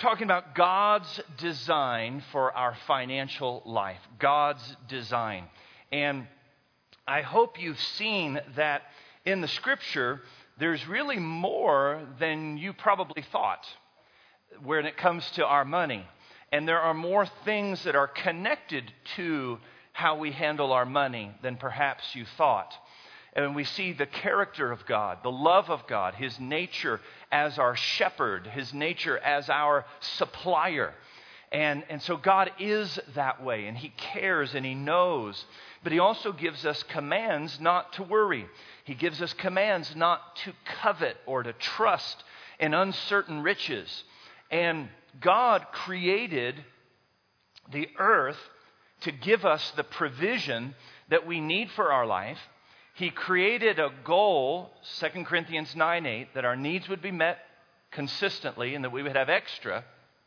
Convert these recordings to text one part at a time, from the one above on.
talking about God's design for our financial life. God's design. And I hope you've seen that in the Scripture, there's really more than you probably thought when it comes to our money. And there are more things that are connected to how we handle our money than perhaps you thought. And we see the character of God, the love of God, His nature as our shepherd, His nature as our supplier. And so God is that way, and He cares and He knows. But He also gives us commands not to worry. He gives us commands not to covet or to trust in uncertain riches. And God created the earth to give us the provision that we need for our life. He created a goal, 2 Corinthians 9:8, that our needs would be met consistently and that we would have extra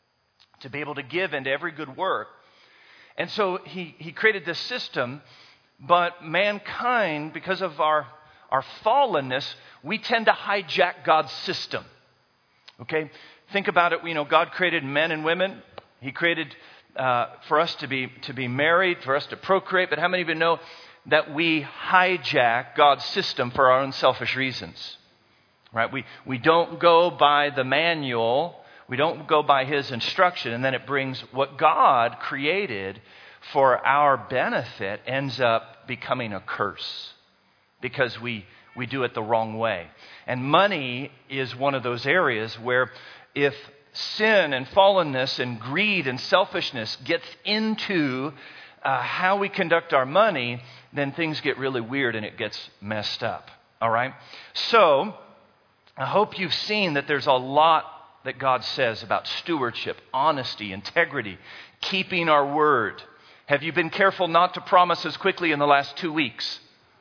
to be able to give into every good work. And so He created this system, but mankind, because of our fallenness, we tend to hijack God's system. Okay? Think about it. God created men and women. He created for us to be married, for us to procreate. But how many of you know that we hijack God's system for our own selfish reasons? Right? We don't go by the manual. We don't go by His instruction. And then it brings what God created for our benefit ends up becoming a curse because we do it the wrong way. And money is one of those areas where if sin and fallenness and greed and selfishness gets into how we conduct our money, then things get really weird and it gets messed up. All right? So, I hope you've seen that there's a lot that God says about stewardship, honesty, integrity, keeping our word. Have you been careful not to promise as quickly in the last 2 weeks?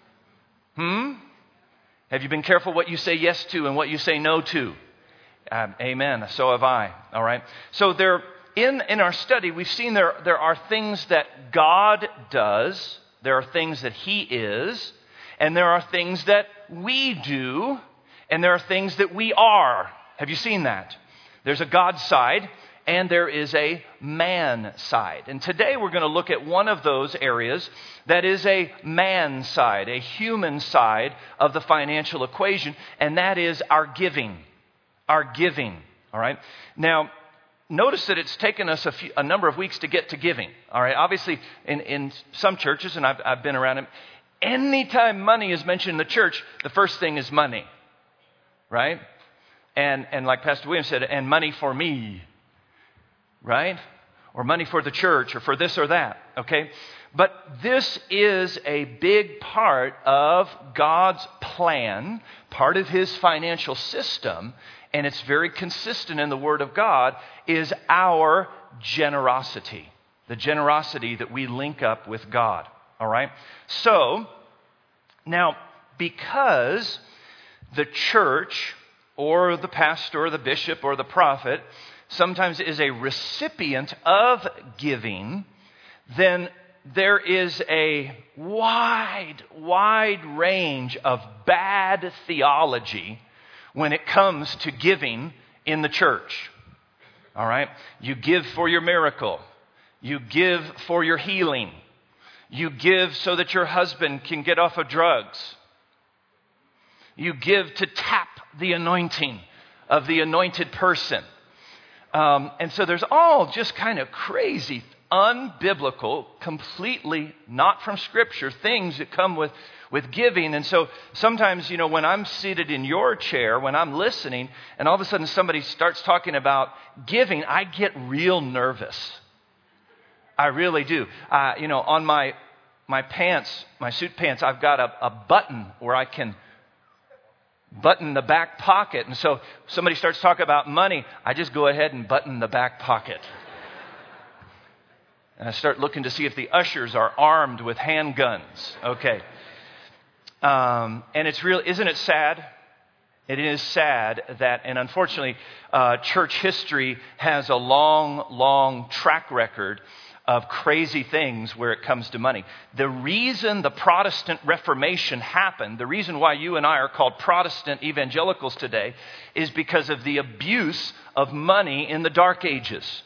Have you been careful what you say yes to and what you say no to? Amen. So have I. All right. So in our study, we've seen there are things that God does. There are things that He is. And there are things that we do. And there are things that we are. Have you seen that? There's a God side and there is a man side. And today we're going to look at one of those areas that is a man side, a human side of the financial equation. And that is our giving. Our giving, all right? Now, notice that it's taken us a number of weeks to get to giving, all right? Obviously, in some churches, and I've been around them, anytime money is mentioned in the church, the first thing is money, right? And like Pastor William said, and money for me, right? Or money for the church, or for this or that, okay? But this is a big part of God's plan, part of His financial system, and it's very consistent in the Word of God, is our generosity. The generosity that we link up with God. All right? So, now, because the church or the pastor or the bishop or the prophet sometimes is a recipient of giving, then there is a wide range of bad theology when it comes to giving in the church. All right? You give for your miracle. You give for your healing. You give so that your husband can get off of drugs. You give to tap the anointing of the anointed person. And so there's all just kind of crazy, unbiblical, completely not from Scripture things that come with giving. And so sometimes, when I'm seated in your chair, when I'm listening, and all of a sudden somebody starts talking about giving, I get real nervous. I really do. On my pants, my suit pants, I've got a button where I can button the back pocket. And so somebody starts talking about money, I just go ahead and button the back pocket. And I start looking to see if the ushers are armed with handguns. Okay. And it's real, isn't it sad? It is sad that, and unfortunately, church history has a long track record of crazy things where it comes to money. The reason the Protestant Reformation happened, the reason why you and I are called Protestant evangelicals today, is because of the abuse of money in the Dark Ages.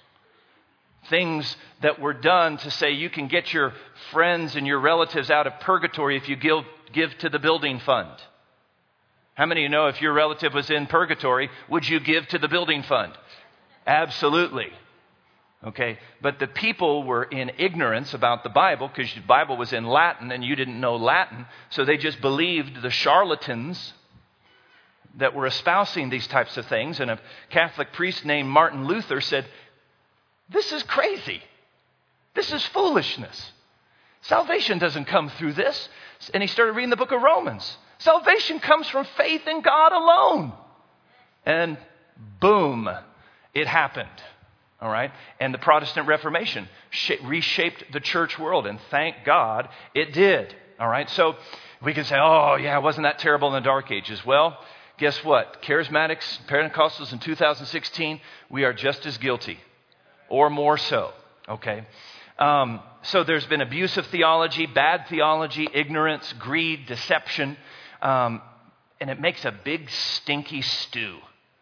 Things that were done to say you can get your friends and your relatives out of purgatory if you give to the building fund. How many of you know if your relative was in purgatory, would you give to the building fund? Absolutely. Okay, but the people were in ignorance about the Bible because the Bible was in Latin and you didn't know Latin, so they just believed the charlatans that were espousing these types of things. And a Catholic priest named Martin Luther said, "This is crazy. This is foolishness. Salvation doesn't come through this." And he started reading the book of Romans. Salvation comes from faith in God alone. And boom, it happened. All right? And the Protestant Reformation reshaped the church world. And thank God it did. All right? So we can say, oh, yeah, wasn't that terrible in the Dark Ages? Well, guess what? Charismatics, Pentecostals in 2016, we are just as guilty. Or more so. Okay? So there's been abuse of theology, bad theology, ignorance, greed, deception. And it makes a big stinky stew.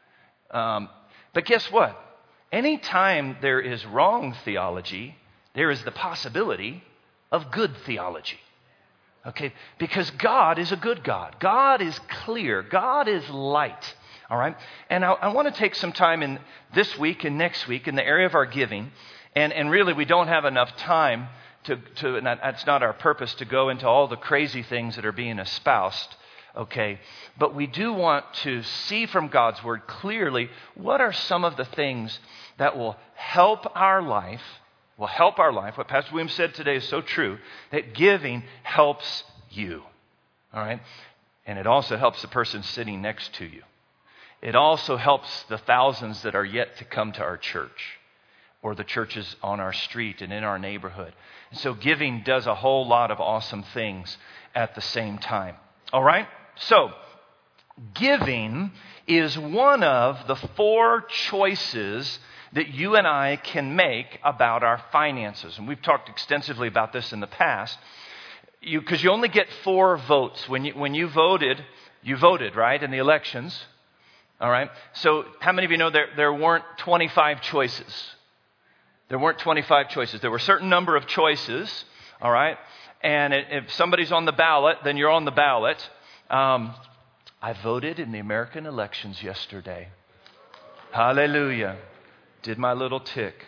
But guess what? Anytime there is wrong theology, there is the possibility of good theology. Okay? Because God is a good God. God is clear. God is light. All right? And I want to take some time in this week and next week in the area of our giving. And really, we don't have enough time to and that's not our purpose to go into all the crazy things that are being espoused. Okay, but we do want to see from God's Word clearly what are some of the things that will help our life. What Pastor William said today is so true, that giving helps you. All right, and it also helps the person sitting next to you. It also helps the thousands that are yet to come to our church or the churches on our street and in our neighborhood. And so giving does a whole lot of awesome things at the same time. All right? So, giving is one of the 4 choices that you and I can make about our finances. And we've talked extensively about this in the past. Because you only get 4 votes. When you voted, right, in the elections. All right? So, how many of you know there weren't 25 choices? There weren't 25 choices. There were a certain number of choices. All right? And if somebody's on the ballot, then you're on the ballot. I voted in the American elections yesterday. Hallelujah. Did my little tick.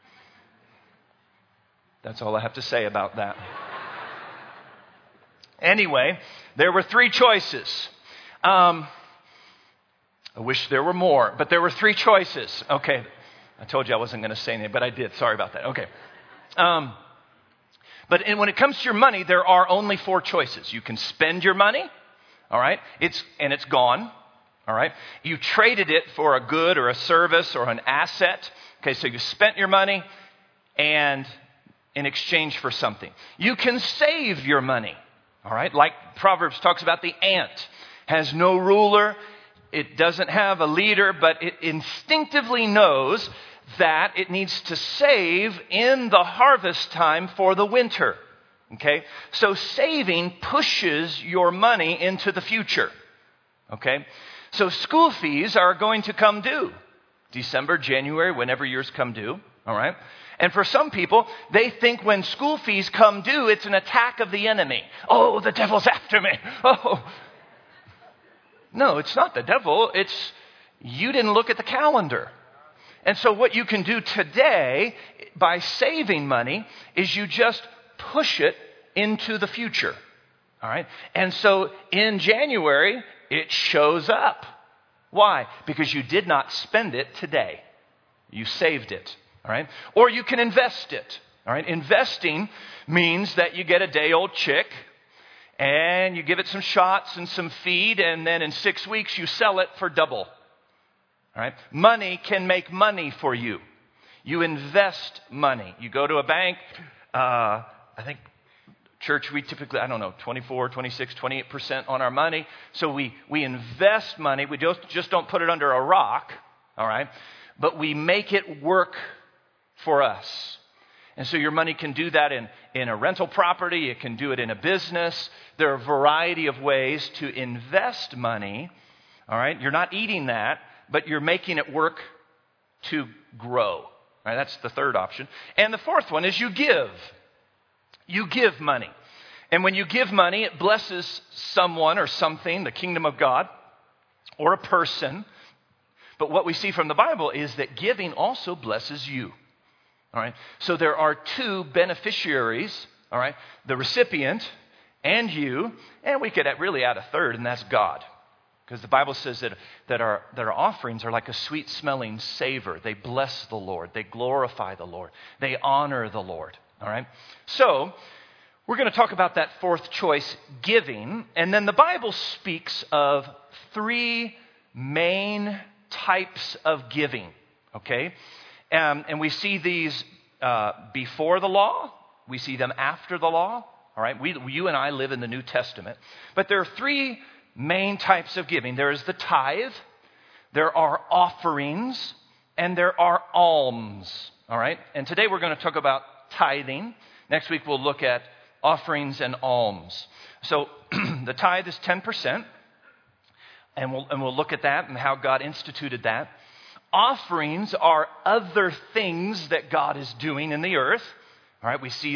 That's all I have to say about that. Anyway, there were 3 choices. I wish there were more, but there were 3 choices. Okay. I told you I wasn't going to say anything, but I did. Sorry about that. Okay. But when it comes to your money, there are only 4 choices. You can spend your money, all right? It's gone, all right? You traded it for a good or a service or an asset. Okay, so you spent your money and in exchange for something. You can save your money, all right? Like Proverbs talks about, the ant has no ruler. It doesn't have a leader, but it instinctively knows that it needs to save in the harvest time for the winter. Okay? So saving pushes your money into the future. Okay? So school fees are going to come due. December, January, whenever yours come due. All right? And for some people, they think when school fees come due, it's an attack of the enemy. Oh, the devil's after me. Oh. No, it's not the devil. It's you didn't look at the calendar. And so what you can do today by saving money is you just push it into the future. All right? And so in January, it shows up. Why? Because you did not spend it today. You saved it. All right? Or you can invest it. All right? Investing means that you get a day-old chick and you give it some shots and some feed, and then in 6 weeks you sell it for double. All right? Money can make money for you. You invest money. You go to a bank. I think church, we typically, 24, 26, 28% on our money. So we invest money. We just don't put it under a rock. All right? But we make it work for us. And so your money can do that in a rental property. It can do it in a business. There are a variety of ways to invest money. All right? You're not eating that, but you're making it work to grow. All right? That's the third option. And the fourth one is you give. You give money. And when you give money, it blesses someone or something, the kingdom of God, or a person. But what we see from the Bible is that giving also blesses you. All right? So there are two beneficiaries, all right? The recipient and you, and we could really add a third, and that's God. Because the Bible says that our offerings are like a sweet-smelling savor. They bless the Lord. They glorify the Lord. They honor the Lord. All right? So we're going to talk about that fourth choice, giving. And then the Bible speaks of three main types of giving. Okay? And we see these before the law. We see them after the law. All right? You and I live in the New Testament. But there are three main types of giving. There is the tithe, there are offerings, and there are alms. All right? And today we're going to talk about tithing. Next week we'll look at offerings and alms. So the tithe is 10%, and we'll look at that and how God instituted that. Offerings are other things that God is doing in the earth. All right? We see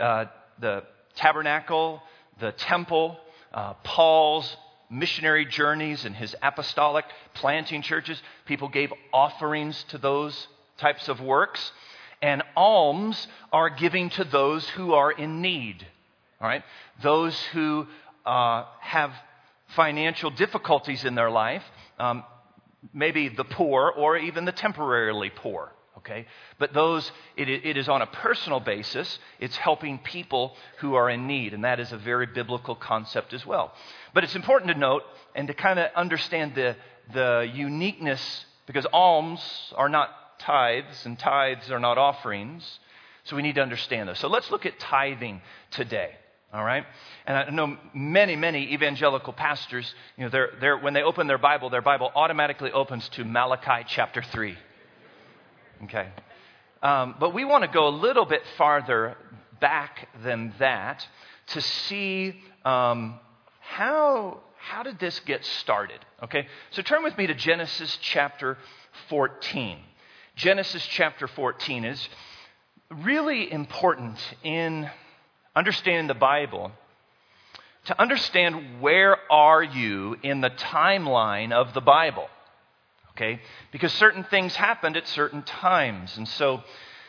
the tabernacle, the temple, Paul's missionary journeys and his apostolic planting churches. People gave offerings to those types of works. And alms are giving to those who are in need. All right? Those who have financial difficulties in their life, maybe the poor or even the temporarily poor. Okay? But it is on a personal basis. It's helping people who are in need. And that is a very biblical concept as well. But it's important to note and to kind of understand the uniqueness, because alms are not tithes and tithes are not offerings. So we need to understand this. So let's look at tithing today. All right? And I know many evangelical pastors, when they open their Bible automatically opens to Malachi chapter 3. Okay. But we want to go a little bit farther back than that to see how did this get started. Okay. So turn with me to Genesis chapter 14. Genesis chapter 14 is really important in understanding the Bible, to understand where are you in the timeline of the Bible. Okay? Because certain things happened at certain times. And so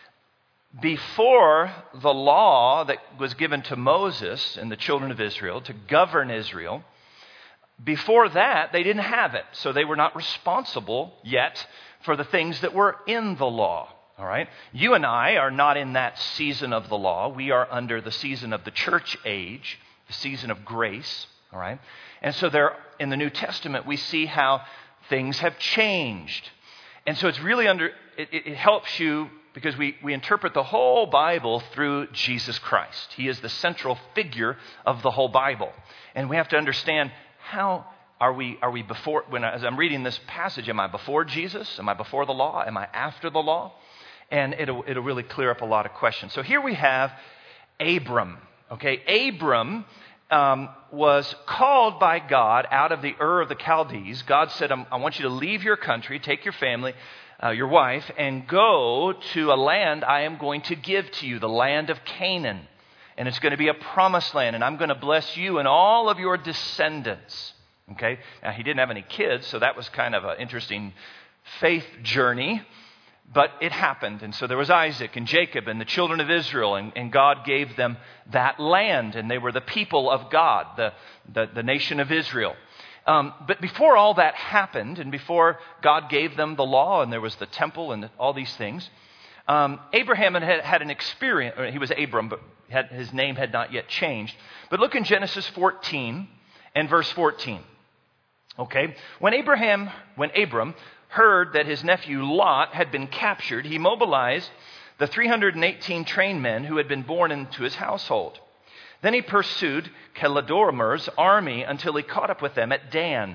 before the law that was given to Moses and the children of Israel to govern Israel, before that, they didn't have it. So they were not responsible yet for the things that were in the law. All right? You and I are not in that season of the law. We are under the season of the church age, the season of grace. All right? And so there, in the New Testament, we see how things have changed. And so it's really it helps you because we interpret the whole Bible through Jesus Christ. He is the central figure of the whole Bible. And we have to understand how are we before, as I'm reading this passage, am I before Jesus? Am I before the law? Am I after the law? And it'll really clear up a lot of questions. So here we have Abram. Okay, Abram was called by God out of the Ur of the Chaldees. God said, I want you to leave your country, take your family, your wife, and go to a land I am going to give to you, the land of Canaan. And it's going to be a promised land, and I'm going to bless you and all of your descendants. Okay, now he didn't have any kids, so that was kind of an interesting faith journey. But it happened. And so there was Isaac and Jacob and the children of Israel. And God gave them that land. And they were the people of God, the nation of Israel. But before all that happened, and before God gave them the law, and there was the temple and all these things, Abraham had an experience. He was Abram, but his name had not yet changed. But look in Genesis 14 and verse 14. Okay? When Abram heard that his nephew Lot had been captured, he mobilized the 318 trained men who had been born into his household. Then he pursued Chedorlaomer's army until he caught up with them at Dan,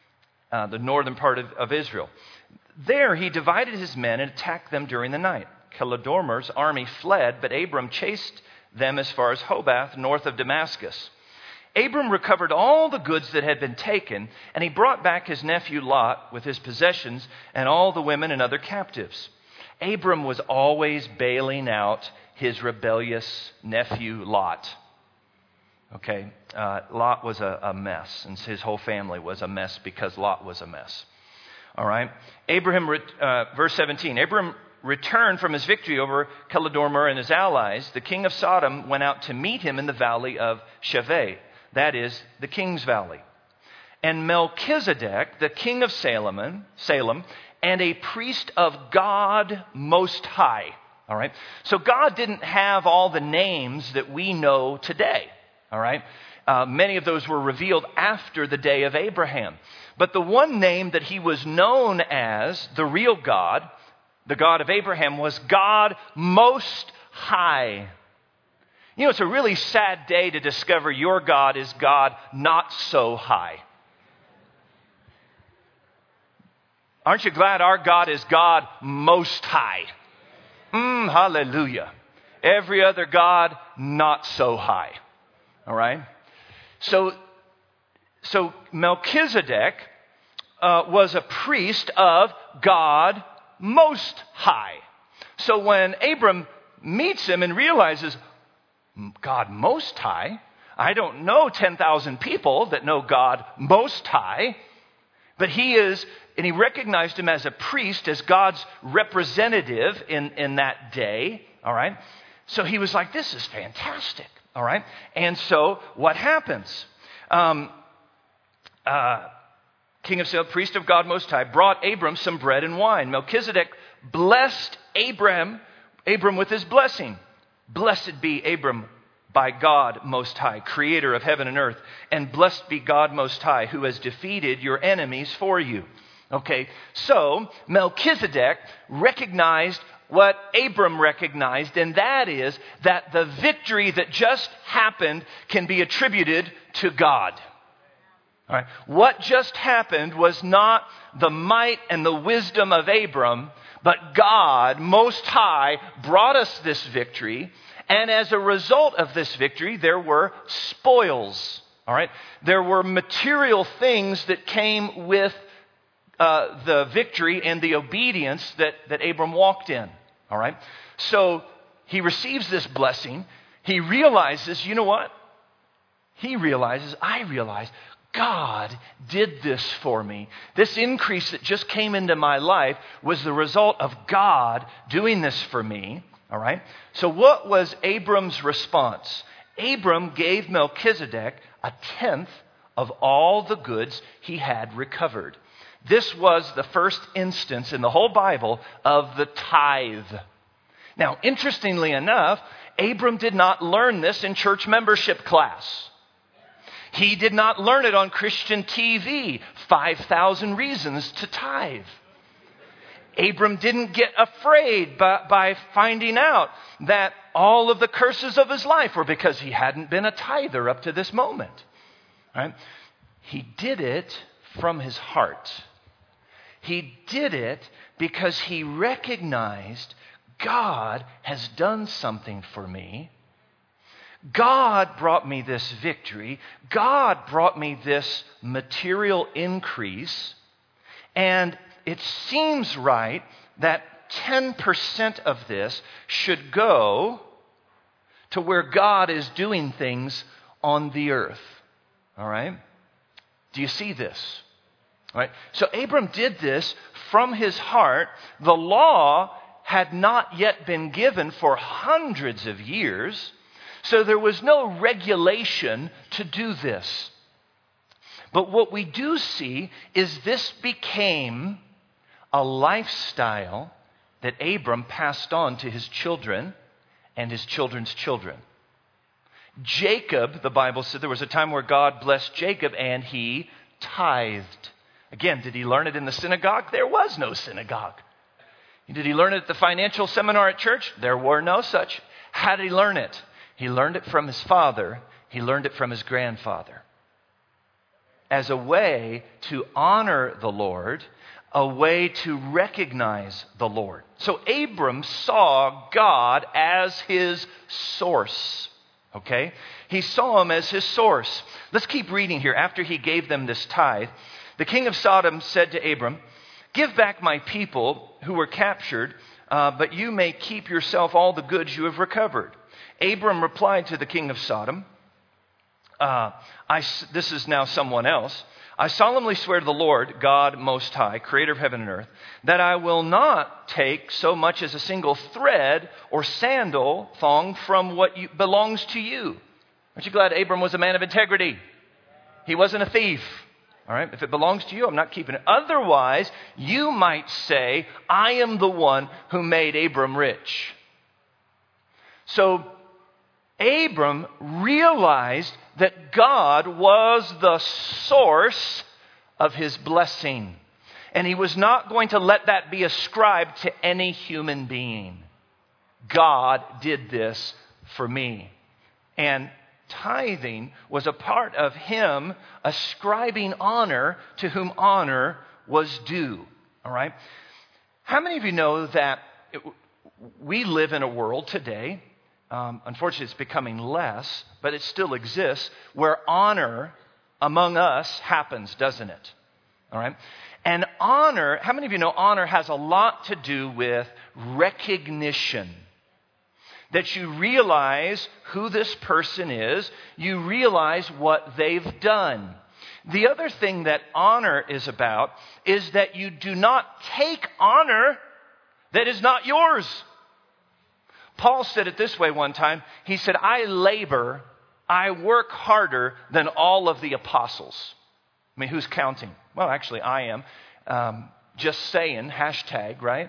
the northern part of Israel. There he divided his men and attacked them during the night. Chedorlaomer's army fled, but Abram chased them as far as Hobath, north of Damascus. Abram recovered all the goods that had been taken, and he brought back his nephew Lot with his possessions and all the women and other captives. Abram was always bailing out his rebellious nephew Lot. Okay, Lot was a mess, and his whole family was a mess because Lot was a mess. All right, verse 17, Abram returned from his victory over Chedorlaomer and his allies. The king of Sodom went out to meet him in the valley of Shaveh, that is, the king's valley. And Melchizedek, the king of Salem, and a priest of God Most High. All right, so God didn't have all the names that we know today. All right, many of those were revealed after the day of Abraham. But the one name that he was known as, the real God, the God of Abraham, was God Most High. You know, it's a really sad day to discover your God is God not so high. Aren't you glad our God is God Most High? Hallelujah. Every other God, not so high. All right? So Melchizedek was a priest of God Most High. So when Abram meets him and realizes, God Most High, I don't know 10,000 people that know God Most High, but he recognized him as a priest, as God's representative in that day, all right? So he was like, this is fantastic, all right? And so what happens? King of Salem, priest of God Most High, brought Abram some bread and wine. Melchizedek blessed Abram with his blessing. Blessed be Abram by God Most High, creator of heaven and earth. And blessed be God Most High, who has defeated your enemies for you. Okay, so Melchizedek recognized what Abram recognized, and that is that the victory that just happened can be attributed to God. All right. What just happened was not the might and the wisdom of Abram, but God Most High brought us this victory. And as a result of this victory, there were spoils. All right. There were material things that came with the victory and the obedience that Abram walked in. All right. So he receives this blessing. He realizes, you know what? I realize God did this for me. This increase that just came into my life was the result of God doing this for me. All right. So what was Abram's response? Abram gave Melchizedek 1/10 of all the goods he had recovered. This was the first instance in the whole Bible of the tithe. Now, interestingly enough, Abram did not learn this in church membership class. He did not learn it on Christian TV, 5,000 Reasons to Tithe. Abram didn't get afraid by finding out that all of the curses of his life were because he hadn't been a tither up to this moment. Right? He did it from his heart. He did it because he recognized God has done something for me. God brought me this victory. God brought me this material increase. And it seems right that 10% of this should go to where God is doing things on the earth. All right? Do you see this? All right. So Abram did this from his heart. The law had not yet been given for hundreds of years, so there was no regulation to do this. But what we do see is this became a lifestyle that Abram passed on to his children and his children's children. Jacob, the Bible said there was a time where God blessed Jacob and he tithed. Again, did he learn it in the synagogue? There was no synagogue. Did he learn it at the financial seminar at church? There were no such. How did he learn it? He learned it from his father. He learned it from his grandfather. As a way to honor the Lord, a way to recognize the Lord. So Abram saw God as his source. Okay? He saw him as his source. Let's keep reading here. After he gave them this tithe, the king of Sodom said to Abram, "Give back my people who were captured, but you may keep yourself all the goods you have recovered." Abram replied to the king of Sodom, this is now someone else, "I solemnly swear to the Lord, God Most High, creator of heaven and earth, that I will not take so much as a single thread or sandal thong from what belongs to you." Aren't you glad Abram was a man of integrity? He wasn't a thief. All right, if it belongs to you, I'm not keeping it. Otherwise, you might say, I am the one who made Abram rich. So Abram realized that God was the source of his blessing. And he was not going to let that be ascribed to any human being. God did this for me. And tithing was a part of him ascribing honor to whom honor was due. All right? How many of you know that we live in a world today, unfortunately it's becoming less, but it still exists, where honor among us happens, doesn't it? All right? And honor, how many of you know honor has a lot to do with recognition? That you realize who this person is, you realize what they've done. The other thing that honor is about is that you do not take honor that is not yours. Paul said it this way one time. He said, I work harder than all of the apostles. I mean, who's counting? Well, actually, I am. Just saying, hashtag, right?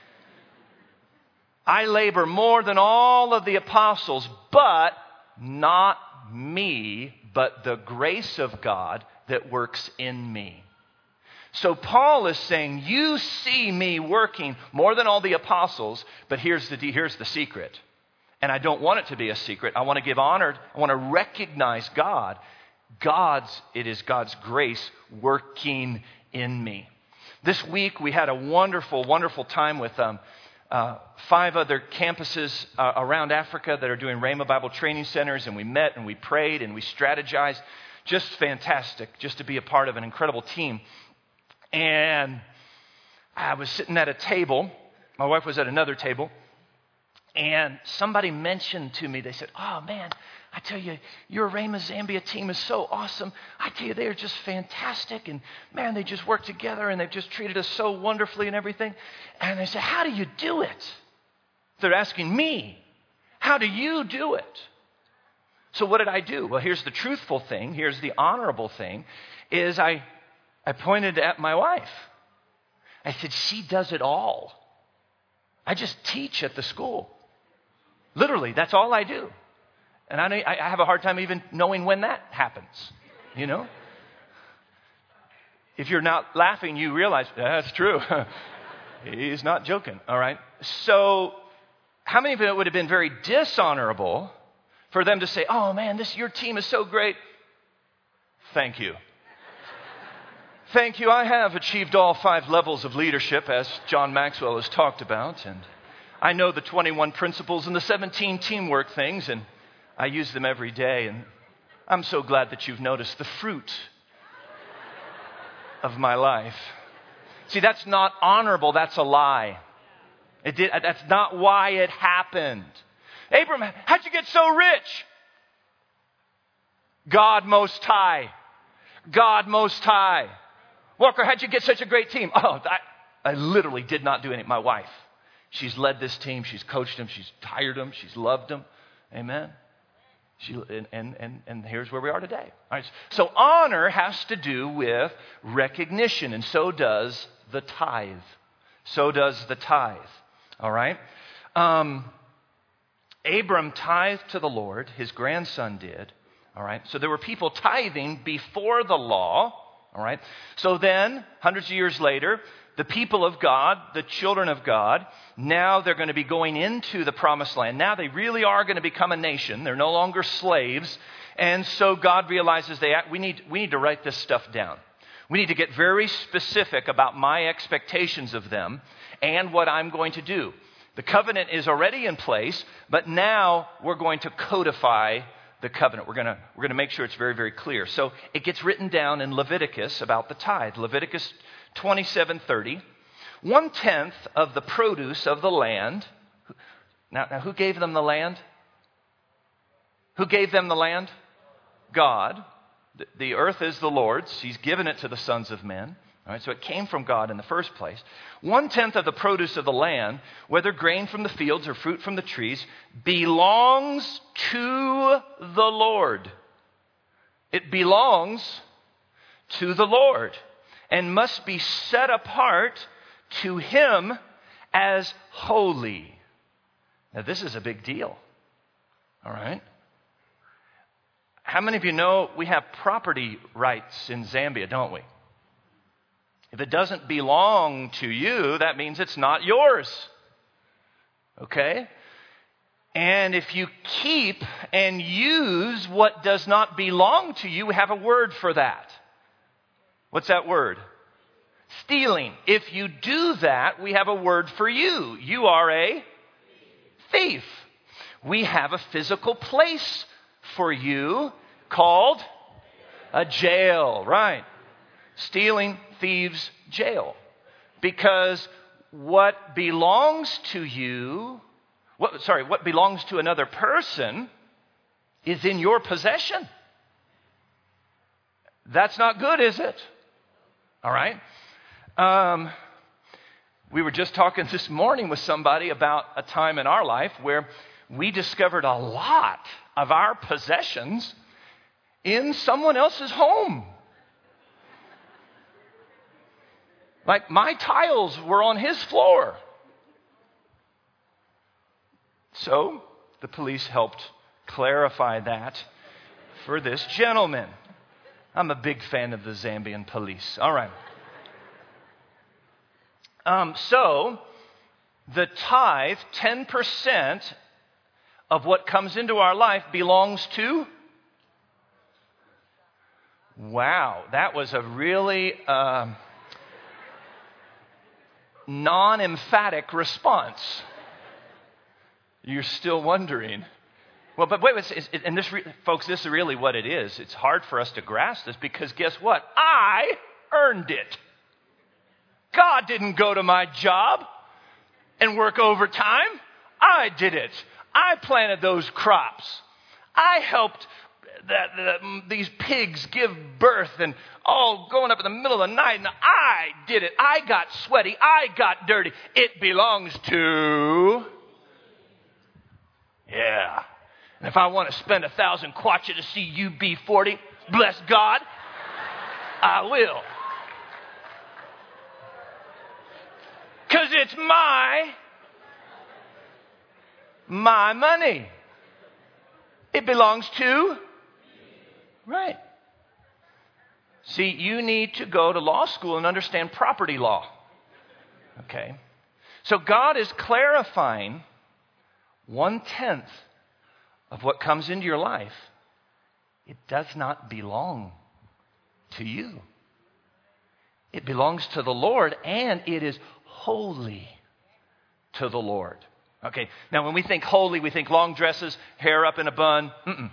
I labor more than all of the apostles, but not me, but the grace of God that works in me. So Paul is saying, you see me working more than all the apostles, but here's the secret. And I don't want it to be a secret. I want to give honor. I want to recognize God. It is God's grace working in me. This week we had a wonderful, wonderful time with 5 other campuses around Africa that are doing Rhema Bible training centers, and we met and we prayed and we strategized. Just fantastic, just to be a part of an incredible team. And I was sitting at a table. My wife was at another table. And somebody mentioned to me, they said, "Oh man, I tell you, your Rhema Zambia team is so awesome. I tell you, they are just fantastic. And man, they just work together and they've just treated us so wonderfully and everything." And they said, "How do you do it?" They're asking me, how do you do it? So what did I do? Well, here's the truthful thing. Here's the honorable thing, is I pointed at my wife. I said, she does it all. I just teach at the school. Literally, that's all I do. And I have a hard time even knowing when that happens, you know? If you're not laughing, you realize, that's true. He's not joking, all right? So how many of it would have been very dishonorable for them to say, "Oh man, your team is so great. Thank you. Thank you. I have achieved all 5 levels of leadership, as John Maxwell has talked about. And I know the 21 principles and the 17 teamwork things, and I use them every day. And I'm so glad that you've noticed the fruit of my life." See, that's not honorable. That's a lie. That's not why it happened. Abram, how'd you get so rich? God Most High. God Most High. Walker, how'd you get such a great team? Oh, I literally did not do anything. My wife, she's led this team. She's coached them. She's hired them. She's loved them. Amen. And here's where we are today. All right. So honor has to do with recognition, and so does the tithe. So does the tithe. All right. Abram tithed to the Lord. His grandson did. All right. So there were people tithing before the law. All right. So then, hundreds of years later, the people of God, the children of God, now they're going to be going into the promised land. Now they really are going to become a nation. They're no longer slaves. And so God realizes we need to write this stuff down. We need to get very specific about my expectations of them and what I'm going to do. The covenant is already in place, but now we're going to codify the covenant. We're going to make sure it's very, very clear. So it gets written down in Leviticus about the tithe. Leviticus 27:30. 1/10 of the produce of the land. Now who gave them the land? Who gave them the land? God. The earth is the Lord's. He's given it to the sons of men. All right, so it came from God in the first place. 1/10 of the produce of the land, whether grain from the fields or fruit from the trees, belongs to the Lord. It belongs to the Lord and must be set apart to Him as holy. Now, this is a big deal. All right? How many of you know we have property rights in Zambia, don't we? If it doesn't belong to you, that means it's not yours. Okay? And if you keep and use what does not belong to you, we have a word for that. What's that word? Stealing. If you do that, we have a word for you. You are a thief. We have a physical place for you called a jail, right? Stealing, thieves, jail. Because what belongs to you, what belongs to another person is in your possession. That's not good, is it? All right? We were just talking this morning with somebody about a time in our life where we discovered a lot of our possessions in someone else's home. Like my tiles were on his floor. So the police helped clarify that for this gentleman. I'm a big fan of the Zambian police. All right. So the tithe, 10% of what comes into our life belongs to? Wow, that was a really non-emphatic response. You're still wondering. Well, but wait, and this, folks, this is really what it is. It's hard for us to grasp this because guess what? I earned it. God didn't go to my job and work overtime. I did it. I planted those crops. I helped these pigs give birth and all going up in the middle of the night. And I did it. I got sweaty. I got dirty. It belongs to... Yeah. And if I want to spend 1,000 kwacha to see UB40, bless God, I will. Because it's my money. It belongs to... Right. See, you need to go to law school and understand property law. Okay? So God is clarifying 1/10 of what comes into your life. It does not belong to you. It belongs to the Lord, and it is holy to the Lord. Okay, now when we think holy, we think long dresses, hair up in a bun.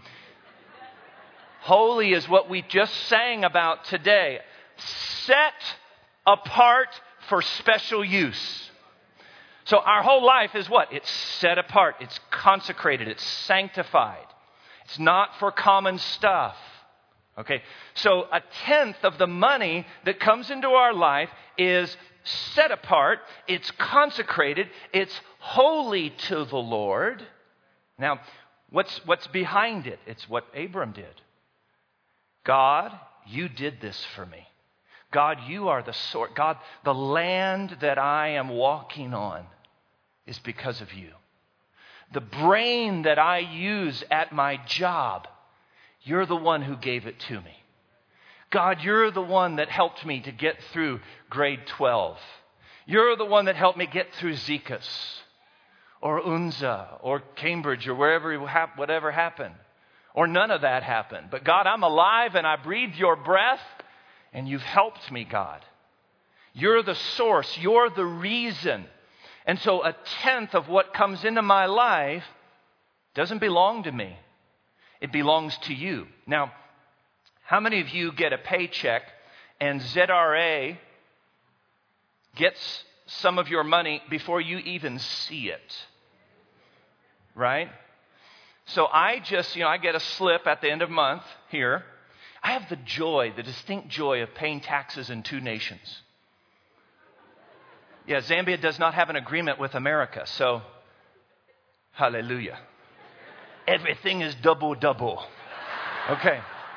Holy is what we just sang about today. Set apart for special use. So our whole life is what? It's set apart. It's consecrated. It's sanctified. It's not for common stuff. Okay, so 1/10 of the money that comes into our life is set apart. It's consecrated. It's holy to the Lord. Now, what's behind it? It's what Abram did. God, you did this for me. God, you are the source. God, the land that I am walking on is because of you. The brain that I use at my job, you're the one who gave it to me. God, you're the one that helped me to get through grade 12. You're the one that helped me get through Zekas or UNZA or Cambridge or whatever happened. Or none of that happened. But God, I'm alive and I breathe your breath. And you've helped me, God. You're the source. You're the reason. And so 1/10 of what comes into my life doesn't belong to me. It belongs to you. Now, how many of you get a paycheck and ZRA gets some of your money before you even see it? Right? So I just, I get a slip at the end of the month here. I have the distinct joy of paying taxes in 2 nations. Yeah, Zambia does not have an agreement with America, so hallelujah. Everything is double. Okay.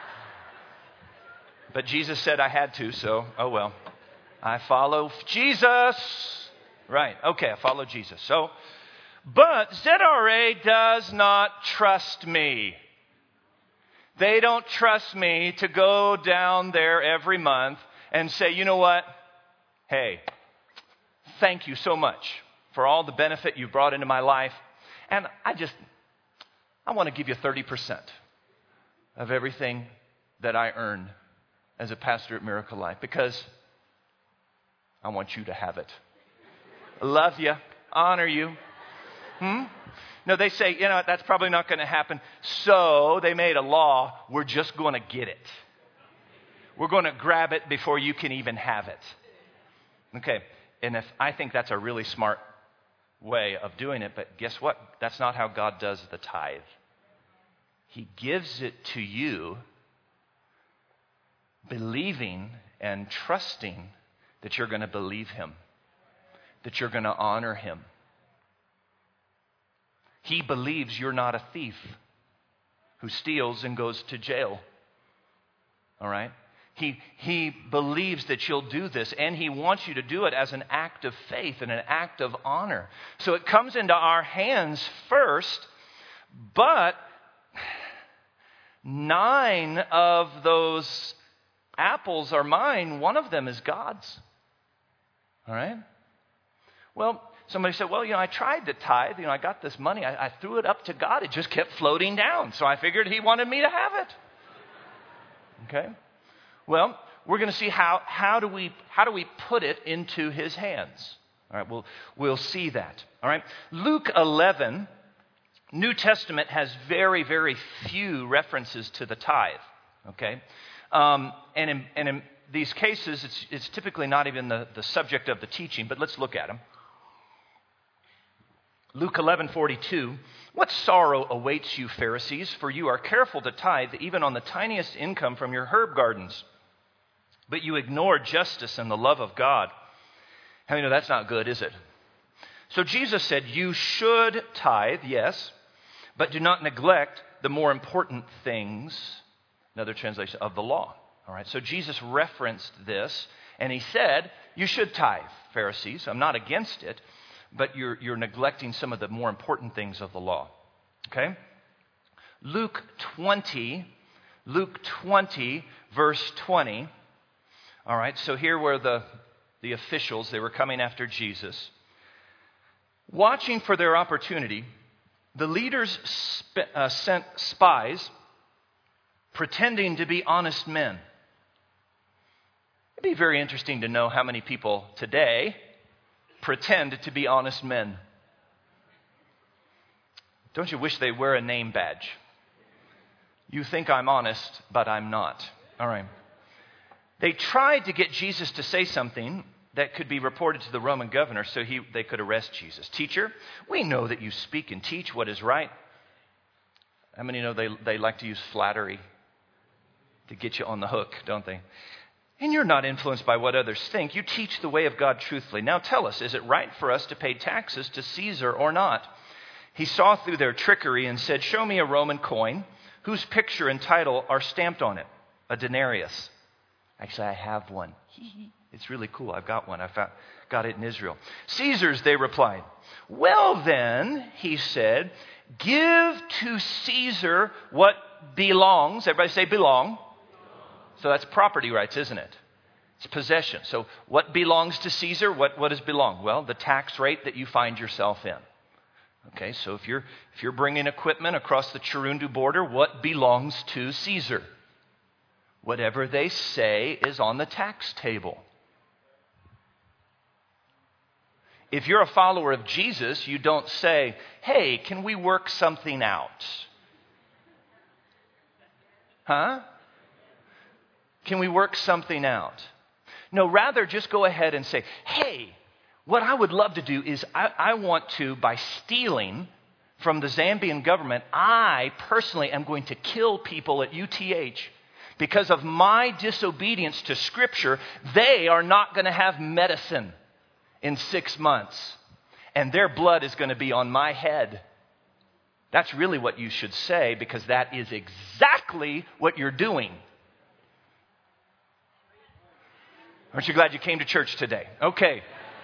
But Jesus said I had to, so oh well. I follow Jesus. Right, okay, I follow Jesus. But ZRA does not trust me. They don't trust me to go down there every month and say, you know what? Hey, thank you so much for all the benefit you brought into my life. And I want to give you 30% of everything that I earn as a pastor at Miracle Life because I want you to have it. I love you. Honor you. No, they say, that's probably not going to happen. So they made a law. We're just going to get it. We're going to grab it before you can even have it. Okay. And I think that's a really smart way of doing it. But guess what? That's not how God does the tithe. He gives it to you believing and trusting that you're going to believe him, that you're going to honor him. He believes you're not a thief who steals and goes to jail. All right? He believes that you'll do this, and he wants you to do it as an act of faith and an act of honor. So it comes into our hands first, but 9 of those apples are mine. 1 of them is God's. All right? Well, somebody said, I tried to tithe. I got this money. I threw it up to God. It just kept floating down. So I figured he wanted me to have it. Okay? Well, we're going to see how do we put it into his hands. All right, we'll see that. All right? Luke 11, New Testament has very, very few references to the tithe. Okay? And in these cases, it's typically not even the subject of the teaching, but let's look at them. Luke 11:42, what sorrow awaits you, Pharisees, for you are careful to tithe even on the tiniest income from your herb gardens. But you ignore justice and the love of God. How many know that's not good, is it? So Jesus said, you should tithe, yes, but do not neglect the more important things, another translation, of the law. All right, so Jesus referenced this, and he said, you should tithe, Pharisees. I'm not against it, but you're neglecting some of the more important things of the law. Okay? Luke 20, verse 20. All right, so here were the officials. They were coming after Jesus. Watching for their opportunity, the leaders sent spies pretending to be honest men. It'd be very interesting to know how many people today pretend to be honest men. Don't you wish they wear a name badge? You think I'm honest, but I'm not. All right. They tried to get Jesus to say something that could be reported to the Roman governor so they could arrest Jesus. Teacher, we know that you speak and teach what is right. How many know they like to use flattery to get you on the hook, don't they? And you're not influenced by what others think. You teach the way of God truthfully. Now tell us, is it right for us to pay taxes to Caesar or not? He saw through their trickery and said, show me a Roman coin whose picture and title are stamped on it, a denarius. Actually, I have one. It's really cool. I've got one. Got it in Israel. Caesar's, they replied. Well then, he said, give to Caesar what belongs. Everybody say belong. So that's property rights, isn't it? It's possession. So what belongs to Caesar? What does belong? Well, the tax rate that you find yourself in. Okay, so if you're bringing equipment across the Chirundu border, what belongs to Caesar? Whatever they say is on the tax table. If you're a follower of Jesus, you don't say, hey, can we work something out? Huh? Can we work something out? No, rather just go ahead and say, hey, what I would love to do is I want to, by stealing from the Zambian government, I personally am going to kill people at UTH. Because of my disobedience to Scripture, they are not going to have medicine in 6 months. And their blood is going to be on my head. That's really what you should say, because that is exactly what you're doing. Aren't you glad you came to church today? Okay.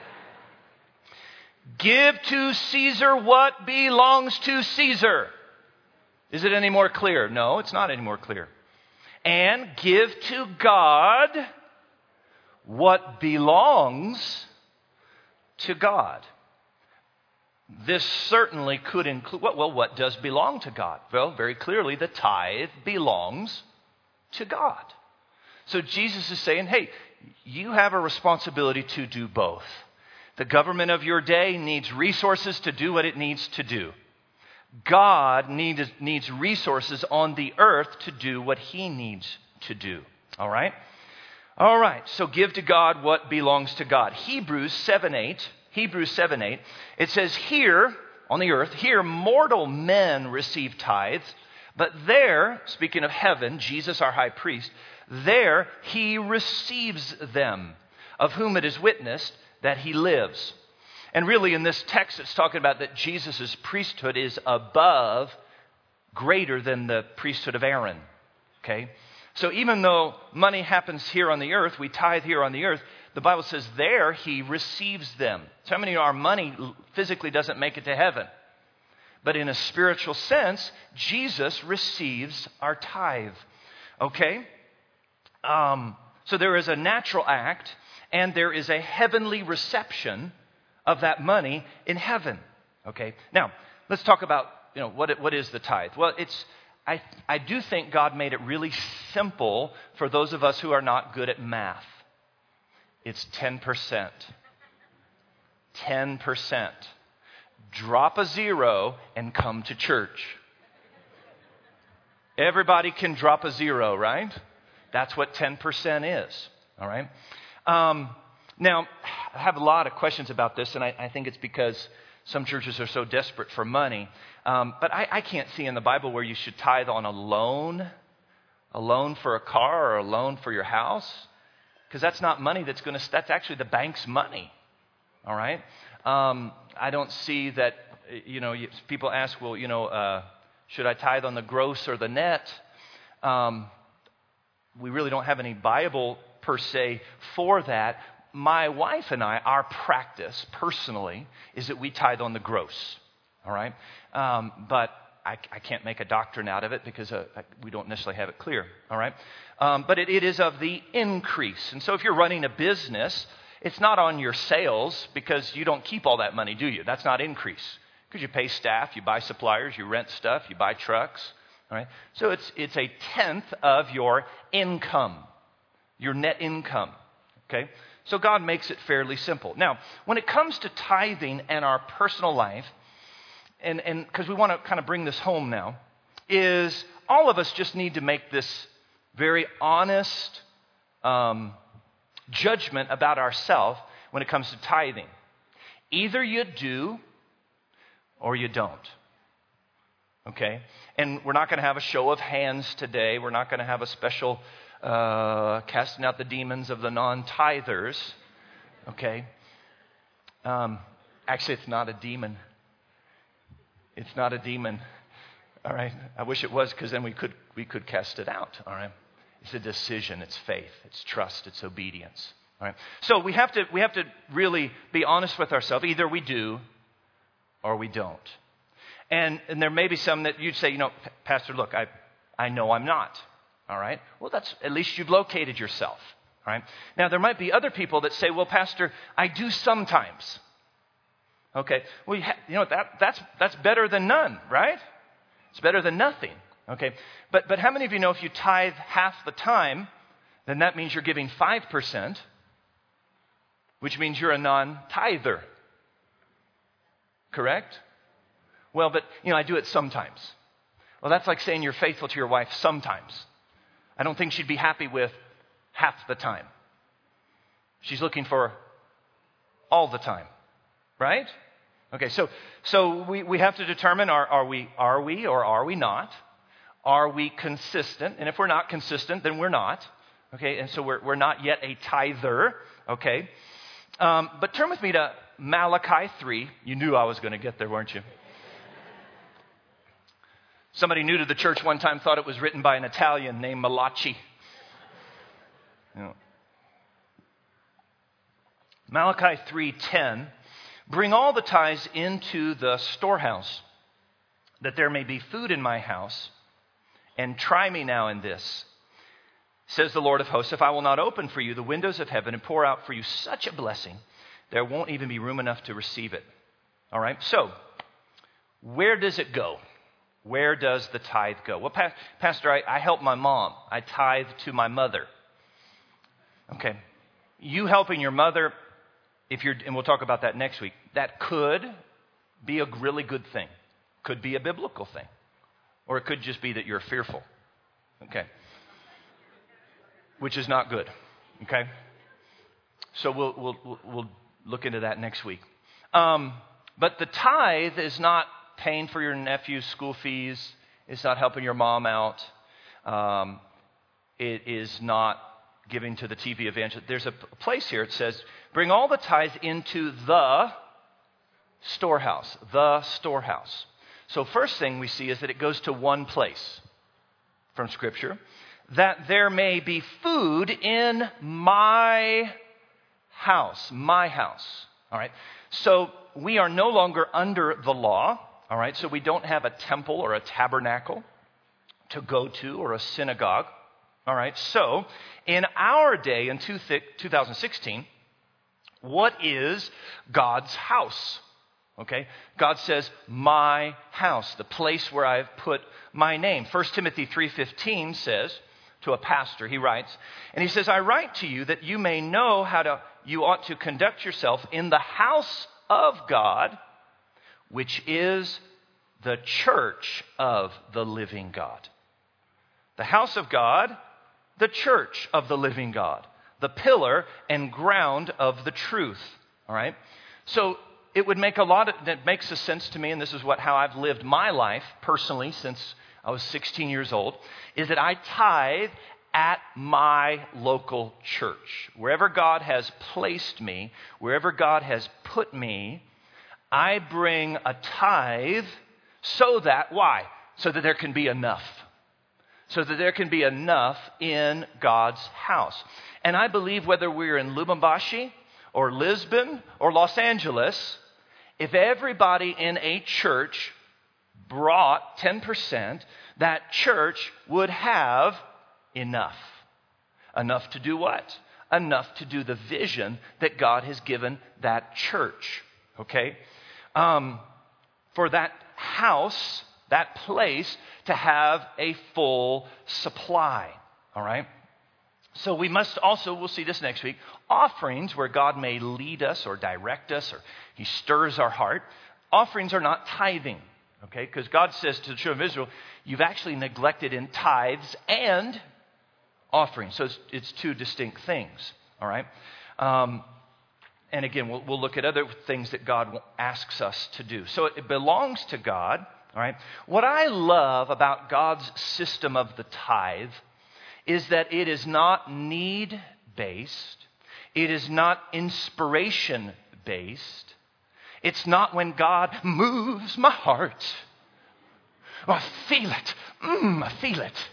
Give to Caesar what belongs to Caesar. Is it any more clear? No, it's not any more clear. And give to God what belongs to God. This certainly could include, well, what does belong to God? Well, very clearly, the tithe belongs to God. So Jesus is saying, hey, you have a responsibility to do both. The government of your day needs resources to do what it needs to do. God needs resources on the earth to do what he needs to do. All right? All right, so give to God what belongs to God. Hebrews 7:8, it says, here on the earth, here mortal men receive tithes, but there, speaking of heaven, Jesus our high priest, there he receives them, of whom it is witnessed that he lives. And really in this text it's talking about that Jesus' priesthood is above, greater than the priesthood of Aaron. Okay? So even though money happens here on the earth, we tithe here on the earth, the Bible says there he receives them. So how many of our money physically doesn't make it to heaven? But in a spiritual sense, Jesus receives our tithe. Okay? So there is a natural act and there is a heavenly reception of that money in heaven. Okay? Now, let's talk about, what is the tithe? Well, I do think God made it really simple for those of us who are not good at math. It's 10%. 10%. Drop a zero and come to church. Everybody can drop a zero, right? That's what 10% is. All right? Now, I have a lot of questions about this, and I think it's because some churches are so desperate for money. But I can't see in the Bible where you should tithe on a loan for a car or a loan for your house, because that's not money that's actually the bank's money. All right? I don't see that, people ask, well, should I tithe on the gross or the net? We really don't have any Bible per se for that. My wife and I, our practice personally is that we tithe on the gross. All right? But I can't make a doctrine out of it because we don't necessarily have it clear. All right? But it is of the increase. And so if you're running a business, it's not on your sales because you don't keep all that money, do you? That's not increase. Because you pay staff, you buy suppliers, you rent stuff, you buy trucks. All right? So it's a tenth of your income, your net income. Okay? So God makes it fairly simple. Now, when it comes to tithing and our personal life, and because we want to kind of bring this home now, is all of us just need to make this very honest judgment about ourselves when it comes to tithing. Either you do or you don't. Okay? And we're not going to have a show of hands today. We're not going to have a special casting out the demons of the non-tithers. Okay? Actually, it's not a demon. It's not a demon. All right? I wish it was, because then we could cast it out. All right? It's a decision. It's faith. It's trust. It's obedience. All right? So we have to really be honest with ourselves. Either we do or we don't. And there may be some that you'd say, Pastor, look, I know I'm not. All right? Well, that's, at least you've located yourself. All right? Now, there might be other people that say, well, Pastor, I do sometimes. Okay? Well, that's better than none, right? It's better than nothing. Okay, but how many of you know if you tithe half the time, then that means you're giving 5%, which means you're a non-tither. Correct? Well, but, I do it sometimes. Well, that's like saying you're faithful to your wife sometimes. I don't think she'd be happy with half the time. She's looking for all the time, right? Okay, so we have to determine, are we or are we not? Are we consistent? And if we're not consistent, then we're not. Okay, and so we're not yet a tither. Okay, but turn with me to Malachi 3. You knew I was going to get there, weren't you? Somebody new to the church one time thought it was written by an Italian named Malachi. Malachi 3:10, bring all the tithes into the storehouse, that there may be food in my house, and try me now in this, says the Lord of hosts, if I will not open for you the windows of heaven and pour out for you such a blessing, there won't even be room enough to receive it. All right, so where does it go? Where does the tithe go? Well, Pastor, I help my mom. I tithe to my mother. Okay, you helping your mother, and we'll talk about that next week, that could be a really good thing. Could be a biblical thing. Or it could just be that you're fearful. Okay. Which is not good. Okay. So we'll look into that next week. But the tithe is not paying for your nephew's school fees. It's not helping your mom out. It is not giving to the TV evangelist. There's a place here. It says, bring all the tithes into the storehouse. The storehouse. So first thing we see is that it goes to one place from Scripture. That there may be food in my house. My house. All right. So we are no longer under the law. All right. So we don't have a temple or a tabernacle to go to or a synagogue. All right. So in our day, in 2016, what is God's house? Okay. God says, my house, the place where I've put my name. 1 Timothy 3:15 says, to a pastor, he writes, and he says, I write to you that you may know you ought to conduct yourself in the house of God, which is the church of the living God. The house of God, the church of the living God, the pillar and ground of the truth. All right? So it would make that makes a sense to me, and this is how I've lived my life personally since I was 16 years old, is that I tithe at my local church. Wherever God has placed me, wherever God has put me, I bring a tithe so that, why? So that there can be enough. So that there can be enough in God's house. And I believe whether we're in Lubumbashi or Lisbon or Los Angeles, if everybody in a church brought 10%, that church would have enough. Enough to do what? Enough to do the vision that God has given that church. Okay? For that house, that place, to have a full supply. All right? So we must also, we'll see this next week, offerings where God may lead us or direct us or He stirs our heart. Offerings are not tithing. Okay, because God says to the children of Israel, you've actually neglected in tithes and offerings. So it's two distinct things, all right? And again, we'll look at other things that God asks us to do. So it belongs to God, all right? What I love about God's system of the tithe is that it is not need-based. It is not inspiration-based. It's not when God moves my heart. Oh, I feel it. I feel it.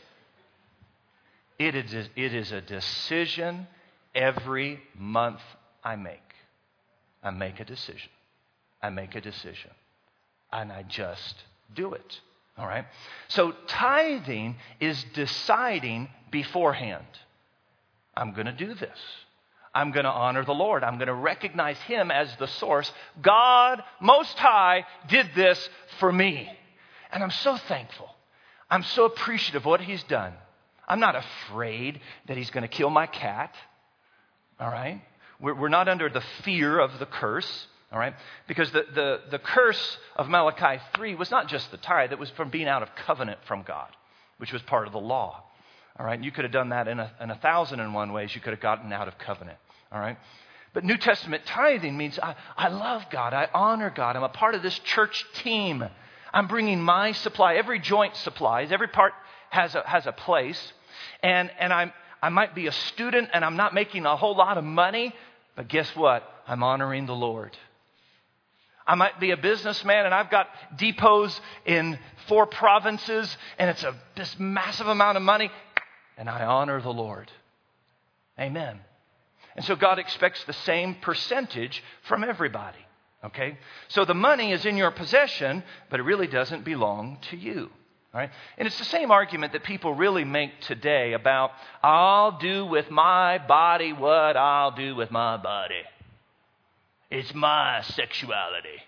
It is a decision every month I make. I make a decision. I make a decision. And I just do it. All right? So tithing is deciding beforehand. I'm going to do this. I'm going to honor the Lord. I'm going to recognize Him as the source. God, Most High, did this for me. And I'm so thankful. I'm so appreciative of what he's done. I'm not afraid that he's going to kill my cat. All right? We're not under the fear of the curse. All right? Because the curse of Malachi 3 was not just the tithe. It was from being out of covenant from God, which was part of the law. All right? You could have done that in 1,001 ways. You could have gotten out of covenant. All right? But New Testament tithing means I love God. I honor God. I'm a part of this church team. I'm bringing my supply. Every joint supplies. Every part has a place. And I might be a student and I'm not making a whole lot of money. But guess what? I'm honoring the Lord. I might be a businessman and I've got depots in 4 provinces and it's this massive amount of money. And I honor the Lord. Amen. And so God expects the same percentage from everybody. Okay? So the money is in your possession, but it really doesn't belong to you. All right? And it's the same argument that people really make today about, I'll do with my body what I'll do with my body. It's my sexuality.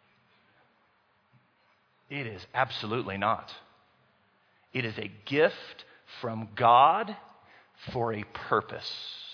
It is absolutely not. It is a gift from God for a purpose.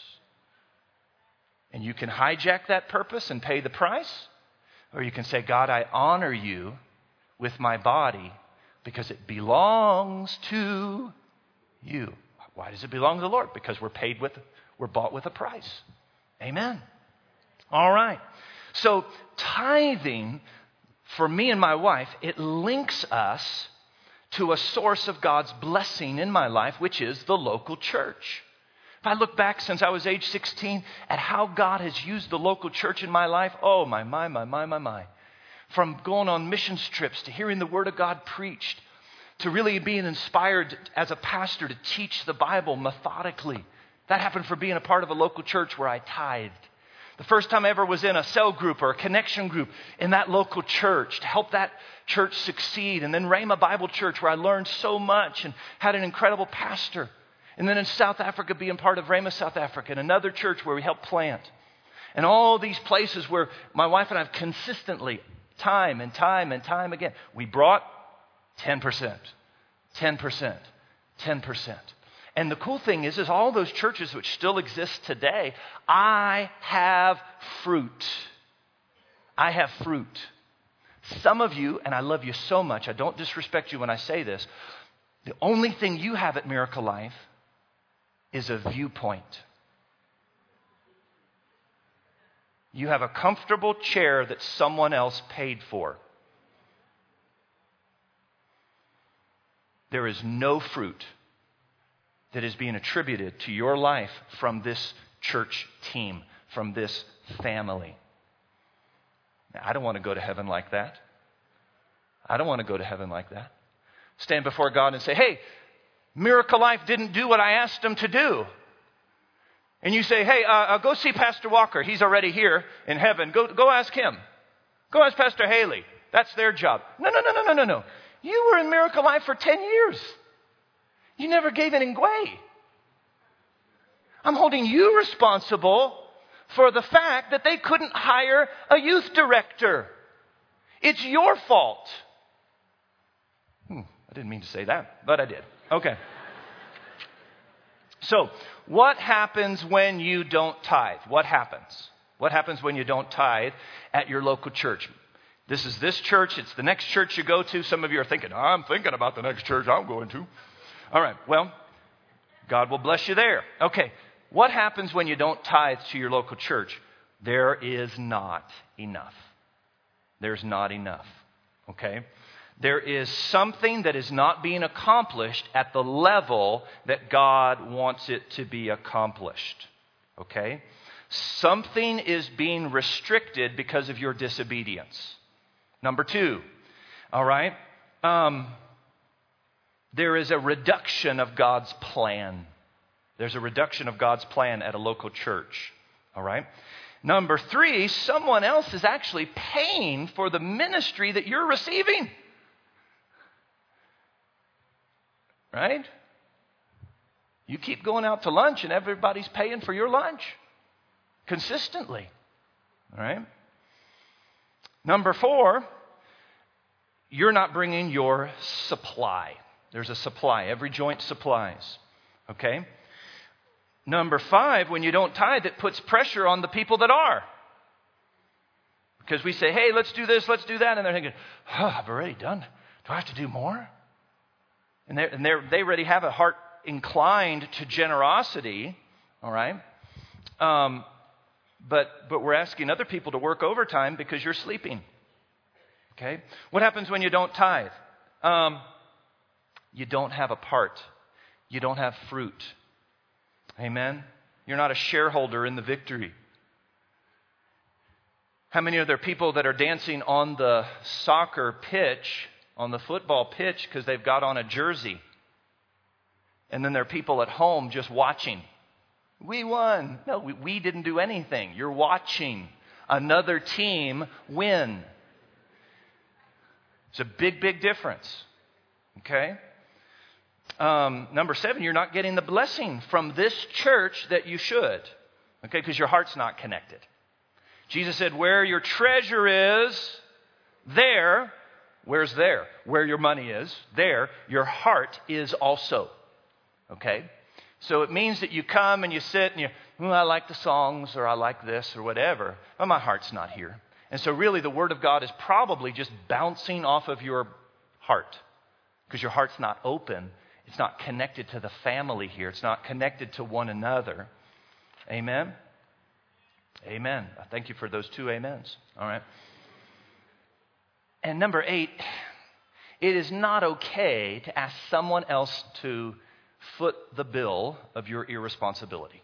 And you can hijack that purpose and pay the price, or you can say, God, I honor you with my body because it belongs to you. Why does it belong to the Lord? Because we're bought with a price. Amen. All right. So tithing, for me and my wife, it links us to a source of God's blessing in my life, which is the local church. If I look back since I was age 16 at how God has used the local church in my life, oh my. From going on missions trips to hearing the Word of God preached, to really being inspired as a pastor to teach the Bible methodically. That happened for being a part of a local church where I tithed. The first time I ever was in a cell group or a connection group in that local church to help that church succeed. And then Rhema Bible Church where I learned so much and had an incredible pastor. And then in South Africa being part of Rhema South Africa and another church where we helped plant. And all these places where my wife and I have consistently, time and time again, we brought 10%, 10%, 10%. And the cool thing is all those churches which still exist today, I have fruit. I have fruit. Some of you, and I love you so much, I don't disrespect you when I say this, the only thing you have at Miracle Life is a viewpoint. You have a comfortable chair that someone else paid for. There is no fruit that is being attributed to your life from this church team, from this family. Now, I don't want to go to heaven like that. I don't want to go to heaven like that. Stand before God and say, hey, Miracle Life didn't do what I asked them to do. And you say, hey, go see Pastor Walker. He's already here in heaven. Go ask him. Go ask Pastor Haley. That's their job. No. You were in Miracle Life for 10 years. You never gave an ingwe. I'm holding you responsible for the fact that they couldn't hire a youth director. It's your fault. I didn't mean to say that, but I did. Okay. So, what happens when you don't tithe? What happens? What happens when you don't tithe at your local church? This is this church. It's the next church you go to. Some of you are thinking, I'm thinking about the next church I'm going to. All right, well, God will bless you there. Okay, what happens when you don't tithe to your local church? There is not enough. There's not enough, okay? There is something that is not being accomplished at the level that God wants it to be accomplished, okay? Something is being restricted because of your disobedience. Number 2, all right? There is a reduction of God's plan. There's a reduction of God's plan at a local church. All right? Number 3, someone else is actually paying for the ministry that you're receiving. Right? You keep going out to lunch and everybody's paying for your lunch consistently. All right? Number 4, you're not bringing your supply. There's a supply. Every joint supplies. Okay? Number 5, when you don't tithe, it puts pressure on the people that are. Because we say, hey, let's do this, let's do that. And they're thinking, I've already done. Do I have to do more? And they already have a heart inclined to generosity. All right? But we're asking other people to work overtime because you're sleeping. Okay? What happens when you don't tithe? You don't have a part. You don't have fruit. Amen? You're not a shareholder in the victory. How many are there people that are dancing on the soccer pitch, on the football pitch, because they've got on a jersey? And then there are people at home just watching. We won. No, we didn't do anything. You're watching another team win. It's a big, big difference. Okay? Number 7, you're not getting the blessing from this church that you should. Okay? Because your heart's not connected. Jesus said, where your treasure is, there, where's there? Where your money is, there, your heart is also. Okay? So it means that you come and you sit and I like the songs or I like this or whatever, but my heart's not here. And so really the Word of God is probably just bouncing off of your heart because your heart's not open. It's not connected to the family here. It's not connected to one another. Amen? Amen. Thank you for those 2 amens. All right. And number 8, it is not okay to ask someone else to foot the bill of your irresponsibility.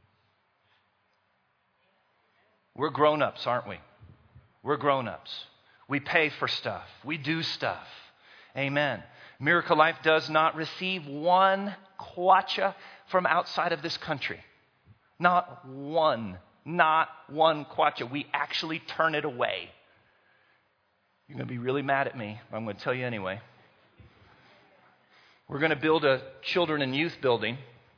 We're grown-ups, aren't we? We're grown-ups. We pay for stuff. We do stuff. Amen. Miracle Life does not receive 1 kwacha from outside of this country. Not one. Not 1 kwacha. We actually turn it away. You're going to be really mad at me, but I'm going to tell you anyway. We're going to build a children and youth building.